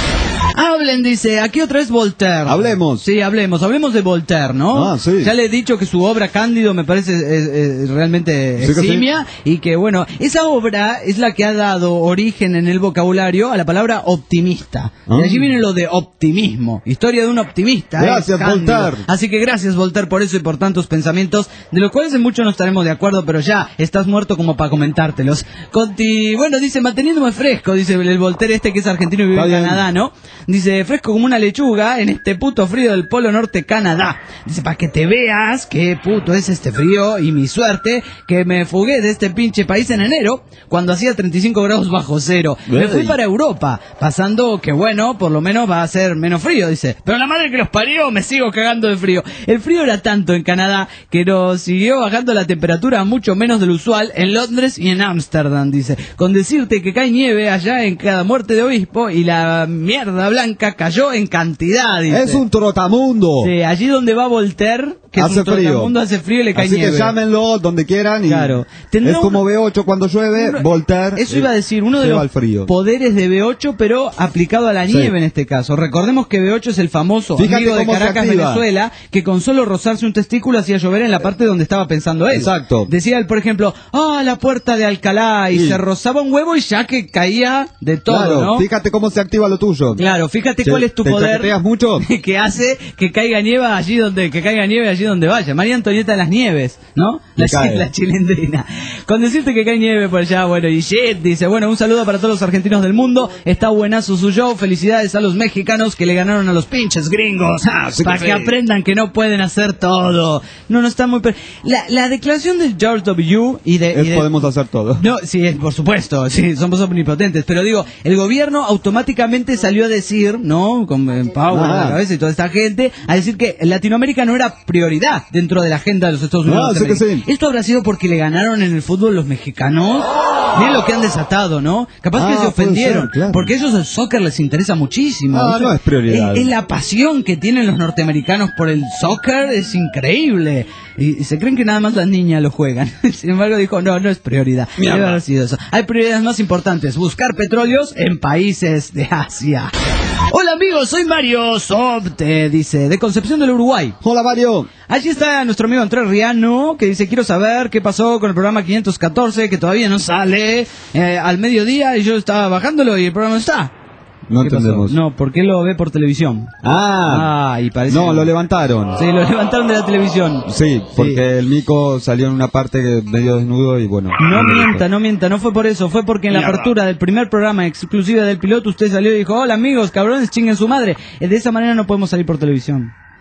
Hablen, dice, aquí otra vez Voltaire. Hablemos. Sí, hablemos, hablemos de Voltaire, ¿no? Ah, sí. Ya le he dicho que su obra Cándido me parece eh, eh, realmente Sí que sí. eximia y que, bueno, esa obra es la que ha dado origen en el vocabulario a la palabra optimista. Ah. De allí viene lo de optimismo, historia de un optimista. ¿eh? Gracias, Cándido. Voltaire. Así que gracias, Voltaire, por eso y por tantos pensamientos, de los cuales en muchos no estaremos de acuerdo, pero ya estás muerto como para comentártelos. Conti, bueno, dice, manteniéndome fresco, dice el Voltaire este que es argentino y vive Está en bien. Canadá, ¿no? Dice, fresco como una lechuga en este puto frío del Polo Norte, Canadá. Dice, para que te veas qué puto es este frío y mi suerte que me fugué de este pinche país en enero, cuando hacía treinta y cinco grados bajo cero. Me Ey. fui para Europa, pasando que bueno, por lo menos va a ser menos frío, dice. Pero la madre que los parió, me sigo cagando de frío. El frío era tanto en Canadá que nos siguió bajando la temperatura mucho menos del usual en Londres y en Ámsterdam, dice. Con decirte que cae nieve allá en cada muerte de obispo y la mierda blanca cayó en cantidad, dice. Es un trotamundo. Sí, allí donde va Voltaire, que Hace es un frío. trotamundo, hace frío y le cae Así nieve. que llámenlo donde quieran y Claro. Tendrá es un- como B ocho cuando llueve, Uno- Voltaire. Eso iba a decir, uno de lleva los el frío. poderes de B ocho, pero aplicado a la Sí. nieve en este caso. Recordemos que B ocho es el famoso Fíjate amigo de cómo se Caracas, activa. Venezuela, que con solo rozarse un testículo hacía llover en la parte donde estaba pensando él. Exacto. Decía él, por ejemplo, ah, la puerta de Alcalá, y Sí. se rozaba un huevo y ya que caía de todo, Claro, ¿no? fíjate cómo se activa lo tuyo. Claro, fíjate Che, cuál es tu ¿te poder chaqueteas mucho? que hace que caiga nieve allí donde que caiga nieve allí donde vaya. María Antonieta de las Nieves, ¿no? La, Le cae. la chilindrina. Con decirte que cae nieve por allá, bueno, y shit, dice, bueno, un saludo para todos los argentinos del mundo. Está buenazo su show. Felicidades a los mexicanos que le ganaron a los pinches gringos. Ah, sí que para que sí. aprendan que no pueden hacer todo. No, no está muy... per- La, la declaración de George W. y de... Es y de- podemos hacer todo. no, sí, es- por supuesto, sí, somos omnipotentes, pero digo, el gobierno automáticamente salió a decir, ¿no? Con eh, Powell Ah. a la cabeza y toda esta gente, a decir que Latinoamérica no era prioridad dentro de la agenda de los Estados Unidos. Ah, de sí que América. sí. ¿Esto habrá sido porque le ganaron en el fútbol los mexicanos? Miren lo que han desatado, ¿no? Capaz que Ah, se puede ofendieron, ser, claro. porque a ellos el soccer les interesa muchísimo. Ah, O sea, no es prioridad. Es, es la pasión que tienen los norteamericanos por el soccer, es increíble. Y, y se creen que nada más las niñas lo juegan. Sin embargo, dijo, no, no es prioridad. Mierda. Debe haber sido eso. Hay prioridades más importantes, buscar petróleos en países de Asia. Hola amigos, soy Mario Sobte, dice, de Concepción del Uruguay. Hola, Mario. Allí está nuestro amigo Andrés Riano, que dice, quiero saber qué pasó con el programa quinientos catorce, que todavía no sale eh, al mediodía, y yo estaba bajándolo y el programa no está. No ¿Qué pasó? entendemos. No, porque él lo ve por televisión. Ah, Ah, y parece... no, lo levantaron. Sí, lo levantaron de la televisión. Sí, porque Sí. el mico salió en una parte medio desnudo y bueno. No mienta, no mienta, no fue por eso, fue porque en la Mierda. apertura del primer programa exclusiva del piloto usted salió y dijo, hola amigos, cabrones, chinguen su madre. Eh, De esa manera no podemos salir por televisión.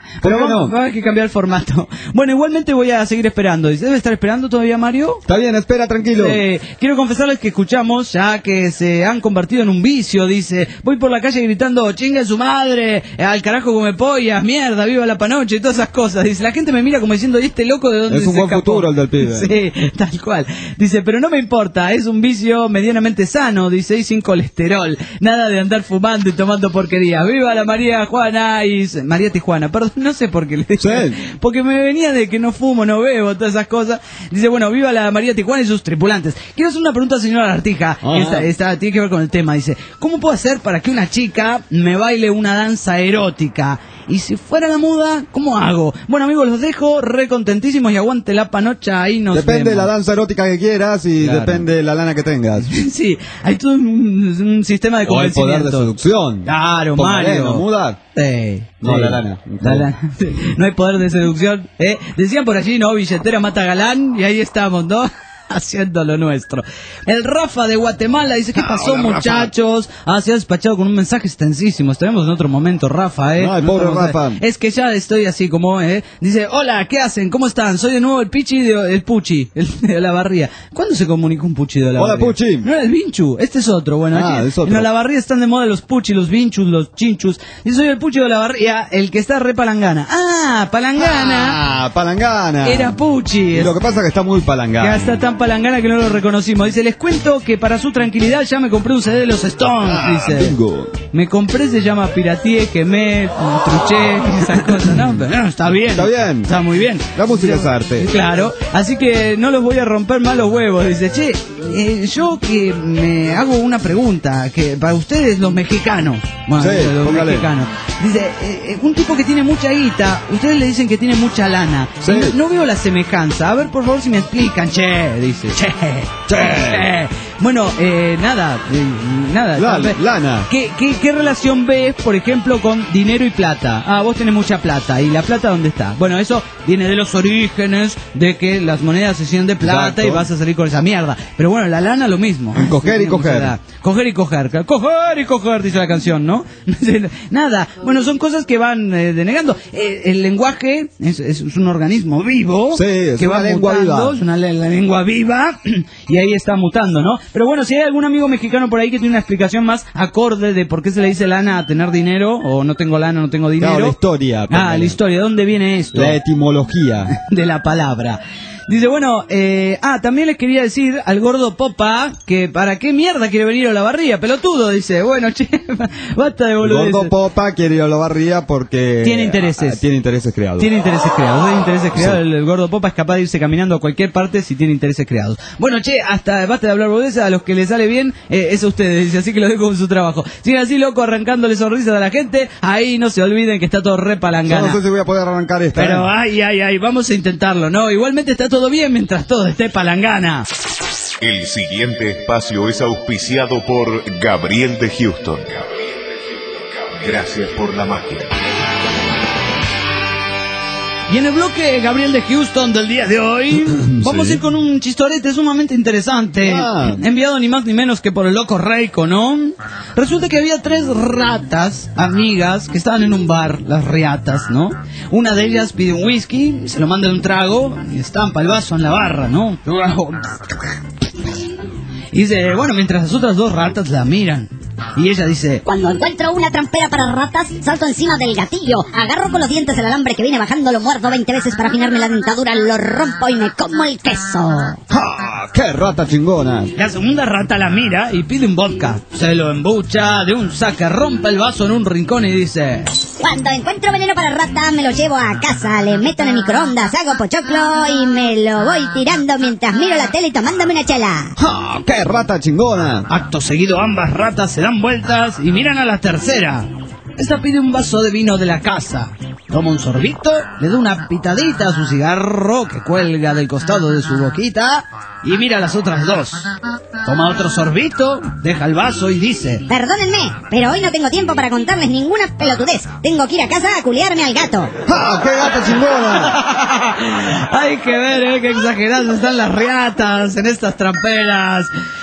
Pero ¿Por qué vamos, no? hay que cambiar el formato. Bueno, igualmente voy a seguir esperando. Dice, ¿debe estar esperando todavía, Mario? Está bien, espera, tranquilo. Eh, quiero confesarles que escuchamos ya que se han convertido en un vicio. Dice, voy por la calle gritando, chingue su madre, al carajo come pollas, mierda, viva la panoche y todas esas cosas. Dice, la gente me mira como diciendo, ¿y este loco de dónde Es se un buen escapó? futuro el del pibe. Sí, tal cual. Dice, pero no me importa, es un vicio medianamente sano, dice, y sin colesterol. Nada de andar fumando y tomando porquería. ¡Viva la María Juana! Y María Tijuana, perdón, no sé por qué le dije. Sí. Porque me venía de que no fumo, no bebo, todas esas cosas. Dice, bueno, viva la María Tijuana y sus tripulantes. Quiero hacer una pregunta, señora Artija. Ah. Esta, esta tiene que ver con el tema. Dice, ¿cómo puedo hacer para que una chica me baile una danza erótica? Y si fuera la muda, ¿cómo hago? Bueno, amigos, los dejo re contentísimos y aguante la panocha, ahí nos Depende de vemos. la danza erótica que quieras y Claro. depende de la lana que tengas. Sí, hay todo un, un sistema de O el poder de convencimiento. seducción. Claro, Póngale, Mario. ¿no muda? Sí, No, sí. la lana. La lana. No hay poder de seducción. ¿eh? Decían por allí, no, billetera mata galán, y ahí estamos, ¿no? Haciendo lo nuestro. El Rafa de Guatemala dice, ¿qué Ah, pasó, hola, muchachos? Ah, se ha despachado con un mensaje extensísimo. Estaremos en otro momento, Rafa, ¿eh? Ay, No pobre estamos- Rafa. Es que ya estoy así como, ¿eh? Dice, hola, ¿qué hacen? ¿Cómo están? Soy de nuevo el Pichi de, el Puchi, el de Olavarría. ¿Cuándo se comunicó un Puchi de Olavarría? Hola, Puchi. No era el Vinchu, este es otro. Bueno, Ah, aquí es otro. en Olavarría están de moda los Puchi, los Vinchus, los Chinchus. Yo soy el Puchi de Olavarría, el que está re palangana. Ah, palangana. Ah, palangana. Era Puchi. Y lo que pasa es que está muy Ya palangana. está tan palangana que no lo reconocimos. Dice, les cuento que para su tranquilidad ya me compré un C D de los Stones, Ah, dice. bingo. Me compré, se llama Pirateé, Quemé, Truché, esas cosas, ¿no? Pero no, está bien. Está bien. Está muy bien. La música Dice, es arte. Claro, así que no los voy a romper más los huevos. Dice, che, eh, yo que me hago una pregunta, que para ustedes los mexicanos, bueno, Sí, los póngale. mexicanos, dice, eh, eh, un tipo que tiene mucha guita, ustedes le dicen que tiene mucha lana. Sí. No, no veo la semejanza. A ver, por favor, si me explican. Che, dice, che, Che. che. Bueno, eh, nada, eh, nada. La- tal vez- lana. ¿Qué, qué, ¿Qué relación ves, por ejemplo, con dinero y plata? Ah, vos tenés mucha plata. ¿Y la plata dónde está? Bueno, eso viene de los orígenes, de que las monedas se hacen de plata. Exacto. Y vas a salir con esa mierda. Pero bueno, la lana lo mismo. En coger y Tiene mucha coger. edad. Coger y coger. claro. Coger y coger, dice la canción, ¿no? Nada. Bueno, son cosas que van eh, denegando. Eh, el lenguaje es, es un organismo vivo. Sí, es que una va lengua mutando, viva. es una le- la lengua viva. Y ahí está mutando, ¿no? Pero bueno, si hay algún amigo mexicano por ahí que tiene una explicación más acorde de por qué se le dice lana a tener dinero, o no tengo lana, no tengo dinero. Claro, la historia. Ah, póngale. la historia, ¿de dónde viene esto? La etimología. De la palabra. Dice, bueno, eh, ah, también les quería decir al gordo Popa que para qué mierda quiere venir a Olavarría, pelotudo, dice, bueno, che, basta de boludeces. Gordo Popa quiere ir a Olavarría porque... Tiene intereses. ah, tiene intereses creados. Tiene intereses creados, tiene intereses creados. Sí. El, el gordo Popa es capaz de irse caminando a cualquier parte si tiene intereses creados. Bueno, che, hasta basta de hablar boludeces, a los que les sale bien, eh, es a ustedes, dice, así que lo dejo con su trabajo. Sigan así, loco, arrancándole sonrisas a la gente, ahí no se olviden que está todo re Yo palangana. no sé si voy a poder arrancar esta. Pero ¿eh? ay, ay, ay, vamos a intentarlo, ¿no? Igualmente está todo bien mientras todo esté palangana. El siguiente espacio es auspiciado por Gabriel de Houston. Gracias por la magia. Y en el bloque Gabriel de Houston del día de hoy, vamos a ir con un chistorete sumamente interesante, Ah. enviado ni más ni menos que por el loco Reiko, ¿no? Resulta que había tres ratas, amigas, que estaban en un bar, las riatas, ¿no? Una de ellas pide un whisky, se lo manda en un trago y estampa el vaso en la barra, ¿no? Y dice, bueno, mientras las otras dos ratas la miran. Y ella dice, Cuando encuentro una trampera para ratas, salto encima del gatillo, agarro con los dientes el alambre que viene bajando, lo muerdo veinte veces para afinarme la dentadura, lo rompo y me como el queso. ¡Ja! ¡Qué rata chingona! la segunda rata la mira y pide un vodka. Se lo embucha de un saque, rompe el vaso en un rincón y dice, Cuando encuentro veneno para rata, me lo llevo a casa, le meto en el microondas, hago pochoclo y me lo voy tirando mientras miro la tele y tomándome una chela. ¡Ja! ¡Qué rata chingona! acto seguido ambas ratas se dan vueltas y miran a la tercera. Esta pide un vaso de vino de la casa. Toma un sorbito, le da una pitadita a su cigarro que cuelga del costado de su boquita y mira a las otras dos. Toma otro sorbito, deja el vaso y dice, Perdónenme, pero hoy no tengo tiempo para contarles ninguna pelotudez. Tengo que ir a casa a culiarme al gato. ¡Ja! ¡Qué gata chingona! hay que ver, eh, qué exageradas están las riatas en estas tramperas.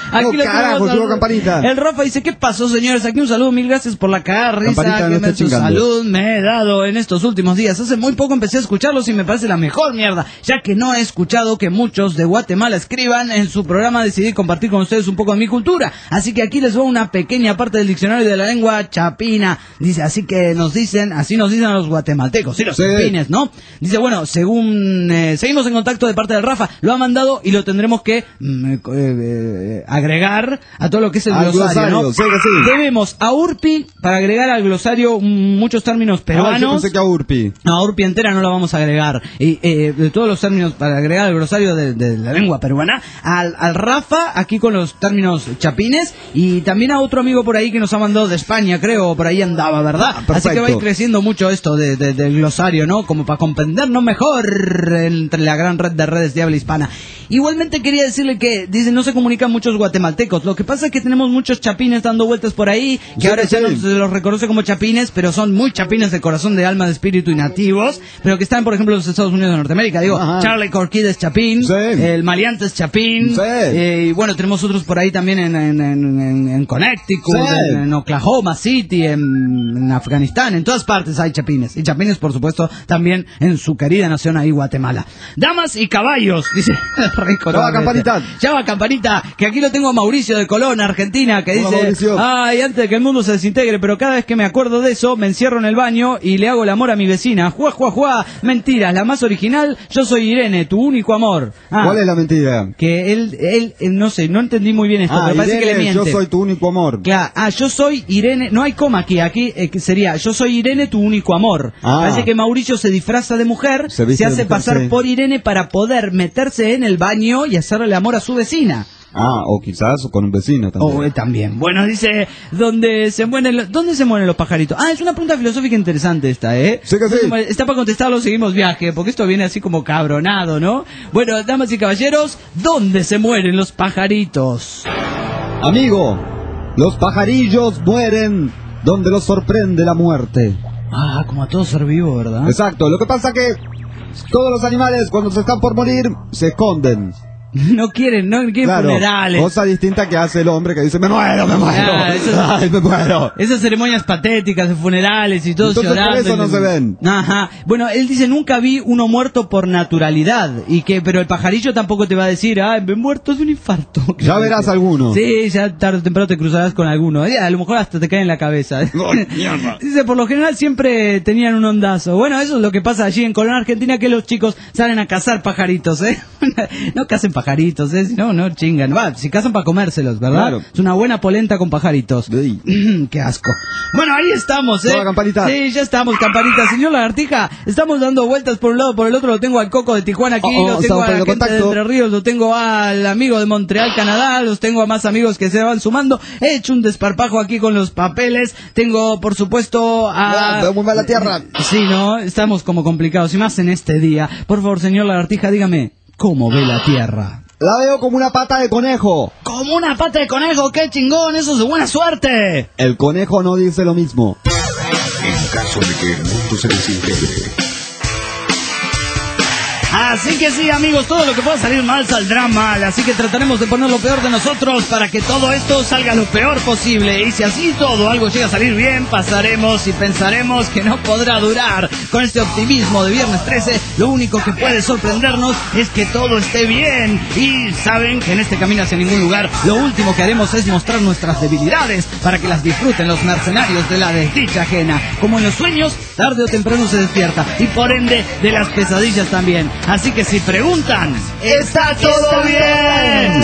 Aquí Oh, lo carajo, tenemos al- llegó Campanita. El Rafa dice, ¿qué pasó, señores? Aquí un saludo, mil gracias por la cara, risa Campanita, que no me esté su chingando. salud me he dado en estos últimos días. Hace muy poco empecé a escucharlos y me parece la mejor mierda, ya que no he escuchado que muchos de Guatemala escriban en su programa. Decidí compartir con ustedes un poco de mi cultura, así que aquí les voy una pequeña parte del diccionario de la lengua chapina. Dice, así que nos dicen, así nos dicen a los guatemaltecos, sí, los Sí. chapines, ¿no? Dice, bueno, según eh, seguimos en contacto de parte del Rafa, lo ha mandado y lo tendremos que mm, eh, eh, agregar a todo lo que es el Al glosario, ¿no? glosario, sí que sí. Debemos a Urpi para agregar al glosario mm, muchos términos Ah, yo peruanos. pensé que a Urpi. No, a Urpi entera no la vamos a agregar. Y, eh, de todos los términos para agregar al glosario de, de la lengua peruana, al, al Rafa, aquí con los términos chapines, y también a otro amigo por ahí que nos ha mandado de España, creo, por ahí andaba, ¿verdad? Ah, Así que va a ir perfecto. creciendo mucho esto de, de- del glosario, ¿no? Como para comprendernos mejor entre la gran red de redes de habla hispana. Igualmente quería decirle que, dice, no se comunican muchos guatemaltecos. Lo que pasa es que tenemos muchos chapines dando vueltas por ahí, que Sí, ahora sí. ya no se los reconoce como chapines, pero son muy chapines de corazón, de alma, de espíritu y nativos, pero que están, por ejemplo, en los Estados Unidos de Norteamérica. Digo, Ajá. Charlie Corquid es chapín, Sí. el Maleante es chapín, Sí. eh, y bueno, tenemos otros por ahí también en, en, en, en- en Connecticut, Sí. en, en Oklahoma City, en, en Afganistán, en todas partes hay chapines. Y chapines, por supuesto, también en su querida nación ahí, Guatemala. Damas y caballos, dice Rico. Ya va, nuevamente. Campanita. Ya va, Campanita, que aquí lo tengo a Mauricio de Colón, Argentina, que Hola, dice, Mauricio. ay, antes de que el mundo se desintegre, pero cada vez que me acuerdo de eso, me encierro en el baño y le hago el amor a mi vecina. Juá, juá, juá. Mentiras, la más original, yo soy Irene, tu único amor. Ah, ¿Cuál es la mentira? que él, él, él, no sé, no entendí muy bien esto, Ah, pero parece que le Irene, miente. yo soy tu único amor. Claro, ah, yo soy Irene, no hay coma aquí, aquí eh, que sería, yo soy Irene, tu único amor. Ah. Parece que Mauricio se disfraza de mujer, Se se, viste de hace mujer, pasar sí. por Irene para poder meterse en el baño y hacerle el amor a su vecina. Ah, o quizás con un vecino también. Oh, eh, también. Bueno, dice, ¿dónde se mueren los, ¿dónde se mueren los pajaritos? Ah, es una pregunta filosófica interesante esta, ¿eh? Sí que sí. Está para contestarlo, seguimos viaje, porque esto viene así como cabronado, ¿no? Bueno, damas y caballeros, ¿dónde se mueren los pajaritos? Amigo, los pajarillos mueren donde los sorprende la muerte. Ah, como a todo ser vivo, ¿verdad? Exacto, lo que pasa que todos los animales cuando se están por morir se esconden. No quieren, no quieren Claro, funerales. cosa distinta que hace el hombre que dice, me muero, me muero, Ah, eso- ay, me muero. Esas ceremonias patéticas de funerales y todos Entonces, por llorando. eso no se ven. Ajá. Bueno, él dice, nunca vi uno muerto por naturalidad. Y que, pero el pajarillo tampoco te va a decir, ay, me he muerto de un infarto. Ya verás alguno. Sí, ya tarde o temprano te cruzarás con alguno. Eh, A lo mejor hasta te cae en la cabeza. Ay, mierda. Dice, por lo general siempre tenían un ondazo. Bueno, eso es lo que pasa allí en Colón, Argentina, que los chicos salen a cazar pajaritos, ¿eh? No cacen pajaritos, ¿eh? No, no chingan. Va, si cazan para comérselos, ¿verdad? Claro. Es una buena polenta con pajaritos. Uy. Qué asco. Bueno, ahí estamos, ¿eh? Toda Campanita. Sí, ya estamos, Campanita. Señor Lagartija, estamos dando vueltas por un lado, por el otro. Lo tengo al Coco de Tijuana aquí, Oh, oh, lo tengo estamos a la poniendo gente de contacto. Entre Ríos, lo tengo al amigo de Montreal, Canadá, los tengo a más amigos que se van sumando. He hecho un desparpajo aquí con los papeles. Tengo, por supuesto, a... Ah, veo muy mal la tierra. Sí, ¿no? Estamos como complicados, y más en este día. Por favor, señor Lagartija, dígame, ¿cómo ve la tierra? La veo como una pata de conejo. Como una pata de conejo, qué chingón, eso es de buena suerte. El conejo no dice lo mismo. En caso de que el mundo se desintegre, Así que sí, amigos, todo lo que pueda salir mal saldrá mal. Así que trataremos de poner lo peor de nosotros para que todo esto salga lo peor posible. Y si así todo algo llega a salir bien, pasaremos y pensaremos que no podrá durar. Con este optimismo de viernes trece, lo único que puede sorprendernos es que todo esté bien. Y saben que en este camino hacia ningún lugar, lo último que haremos es mostrar nuestras debilidades para que las disfruten los mercenarios de la desdicha ajena. Como en los sueños, tarde o temprano se despierta. Y por ende, de las pesadillas también. Así que si preguntan, ¡está todo bien!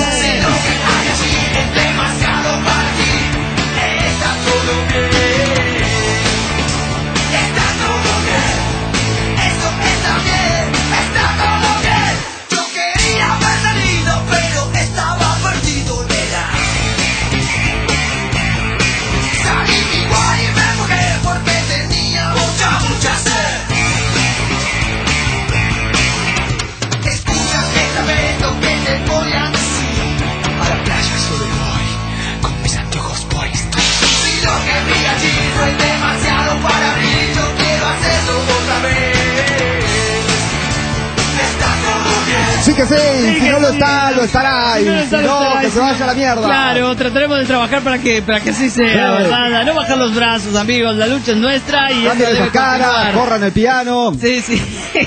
Yo quería haber salido, pero estaba perdido, nena. Salí igual y me mojé porque tenía mucha, mucha sed. Escucha que lamento que te voy a decir. Para que sí, Sí si que no lo sí. está, lo estará. Y Si no lo si está, lo no, estará. que se vaya a la mierda. Claro, trataremos de trabajar para que, para que así sea, Sí. ¿verdad? No bajar los brazos, amigos. La lucha es nuestra y Cambien esto esa debe cara, continuar. corran el piano. Sí, sí,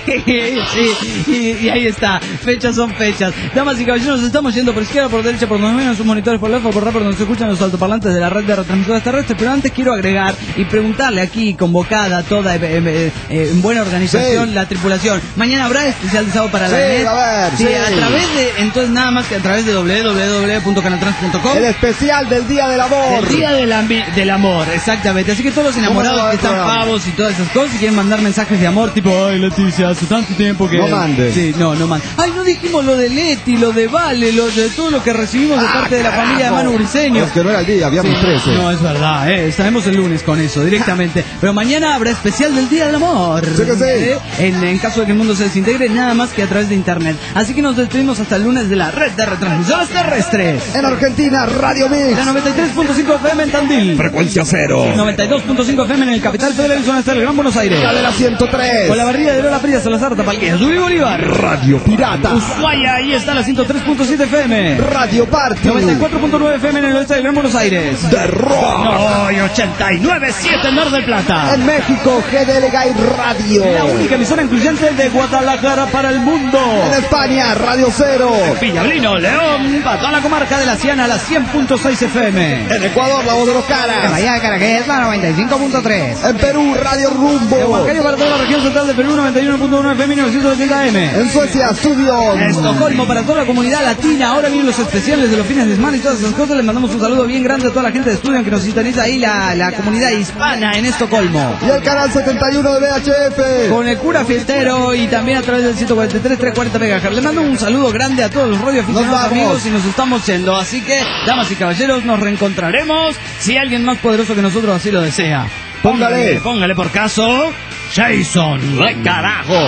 sí, y, y ahí está, fechas son fechas. Damas y caballeros, nos estamos yendo por izquierda, por derecha, por donde ven sus monitores, por left, por rap, por donde se escuchan los altoparlantes de la red de retransmisores terrestres. Pero antes quiero agregar y preguntarle aquí, convocada toda eh, eh, eh, en buena organización, Sí. la tripulación. Mañana habrá especial de sábado para la Sí, net. a ver, sí, sí. a través de, entonces nada más que a través de doble u doble u doble u punto canaltrans punto com. El especial del Día del Amor. El día del, ambi- del amor, exactamente. Así que todos los enamorados ¿Cómo va que el están programa? pavos y todas esas cosas, si quieren mandar mensajes de amor, tipo, ay Leticia, hace tanto tiempo que... No manden. Sí, no, no manden. Ay, no dijimos lo de Leti, lo de Vale, lo de todo lo que recibimos de Ah, parte de la familia de carajo. Manu Briseño. Es que no era el día, viernes Sí, trece. No, es verdad, eh, estaremos el lunes con eso, directamente. Pero mañana habrá especial del Día del Amor. Sí que sí. ¿eh? En, en caso de que el mundo se desintegre, nada más que a través de internet. Así que nos despedimos hasta el lunes de la red de retransmisoras terrestres. En Argentina, Radio Mix. La noventa y tres punto cinco F M en Tandil. Frecuencia cero. noventa y dos punto cinco F M en el Capital Federal y Zona Este del Gran Buenos Aires. Cadena ciento tres. Con la barriga de Lola Frías, Salazar, Tapalquía, Zubí Bolívar. Radio Pirata. Ushuaia, ahí está la ciento tres punto siete F M. Radio Party. noventa y cuatro punto nueve F M en el oeste del Gran Buenos Aires. The Rock. No, y ochenta y nueve punto siete en Mar del Plata. En México, G D L Gay Radio. La única emisora incluyente de Guadalajara para el mundo. En España, Radio Cero. Villablino, León, para toda la comarca de la Ciana, la cien punto seis F M. En Ecuador, La Voz de los Caras. Bahía de Caraqués, la noventa y cinco punto tres. En Perú, Radio Rumbo. En Huancayo para toda la región central de Perú, noventa y uno punto uno F M y novecientos ochenta M. En Suecia, Studio. En Estocolmo para toda la comunidad latina. Ahora vienen los especiales de los fines de semana y todas esas cosas. Les mandamos un saludo bien grande a toda la gente de Studio que nos sintoniza ahí, la, la comunidad hispana en Estocolmo. Y el canal setenta y uno de V H F. Con el cura fiestero y también a través del ciento cuarenta y tres, trescientos cuarenta megahertz. Les mando un saludo grande a todos los radioaficionados Nos vamos. amigos y nos estamos yendo. Así que, damas y caballeros, nos reencontraremos si alguien más poderoso que nosotros así lo desea. Póngale. Póngale por caso Jason, ¡ay, carajo!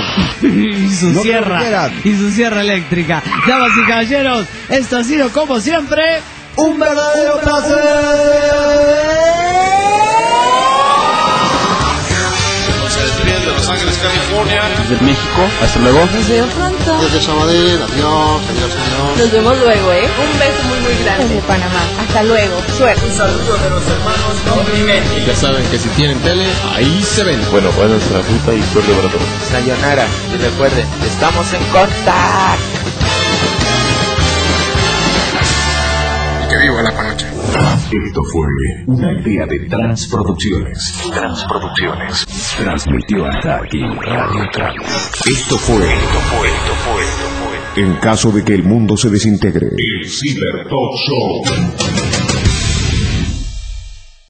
y su No creo que sierra, quieran. y su sierra eléctrica. Damas y caballeros, esto ha sido como siempre Un verdadero placer. Se despiden de Los Ángeles, California. Desde México, hasta luego. Nos vemos pronto. Desde Sabadell, adiós, adiós, adiós. Nos vemos luego, ¿eh? Un beso muy, muy grande. Desde Panamá. Hasta luego. Suerte. Un saludo de los hermanos Dominimetti. Ya saben que si tienen tele, ahí se ven. Bueno, váyanse a la puta y suerte para todos. Sayonara, y recuerden, estamos en contacto. Y que viva la panocha. Esto fue una idea de Transproducciones. Transproducciones. Transmitió hasta aquí Radio Trans. Esto fue, esto fue, esto fue, esto fue. En caso de que el mundo se desintegre. El Cyber Talk Show.